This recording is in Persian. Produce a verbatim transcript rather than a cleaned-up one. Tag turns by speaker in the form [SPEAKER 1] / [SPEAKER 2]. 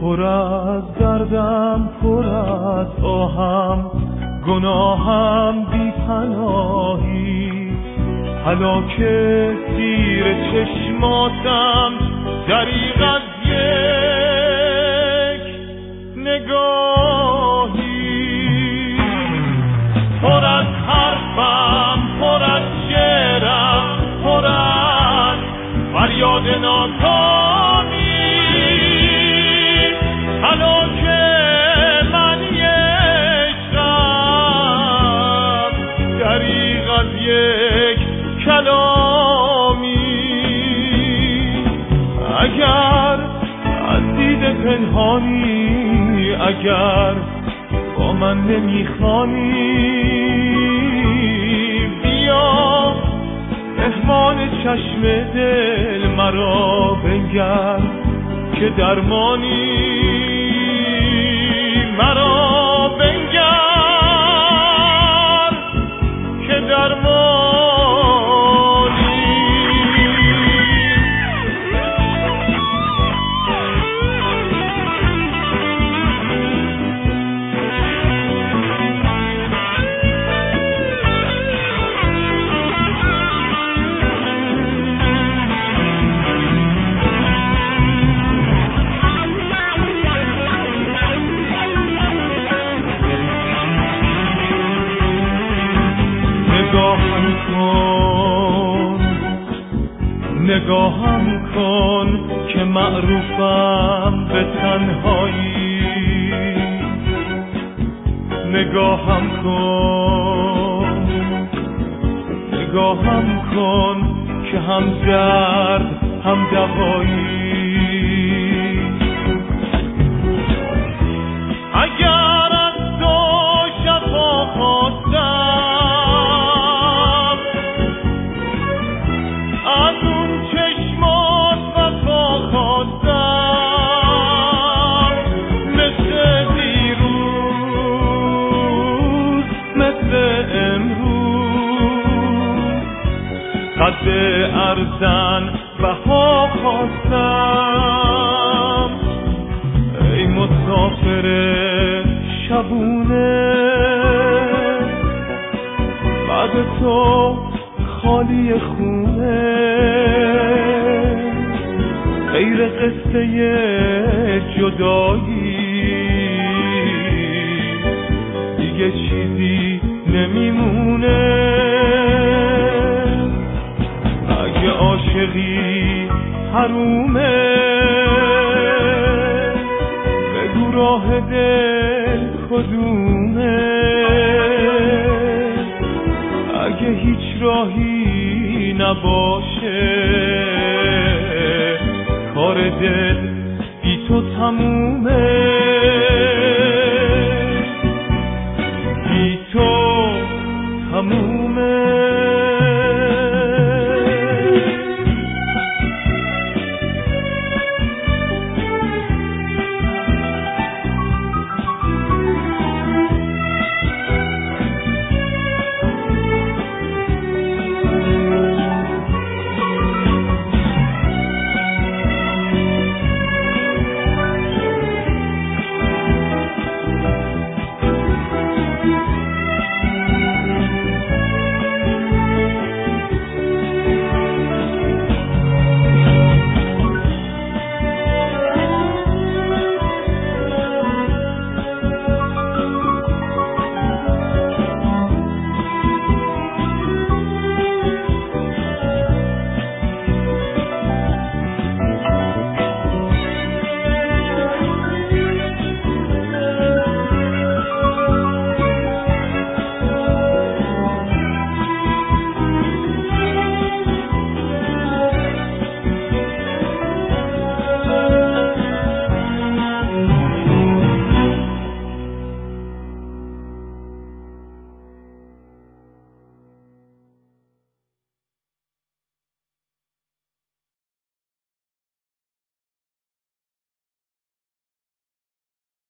[SPEAKER 1] پر از دردم، پر از آهم، گناهم بی پناهی، هلاکه زیر چشماتم، دریغ از یک نگاهی. پر از حرفم، پر از شعرم، پر از فریاد ناکامی، هلاکه من عشقم، دریغ از یک کلامی. اگر از دید پنهانی، اگر با من نمیخوانی، بیا مهمان چشم دل مرا بنگر که درمانی، مرا بنگر که درمانی. نگاهم کن، نگاهم کن که معروفم به تنهایی، نگاهم کن، نگاهم کن که هم درد هم دوایی. اگر از تو شفا خواستم، از اون چشمات وفا خواستم، مثل دیروز، مثل امروز، قد ارزن بها خواستم. ای مسافر شبونه، بعد تو خالی خونه، غیر قصه جدایی دیگه چیزی نمیمونه. اگه عاشقی حرومه، بگو راه دل کدومه. اگه هیچ راهی نباشه، کار دل بی تو تمومه.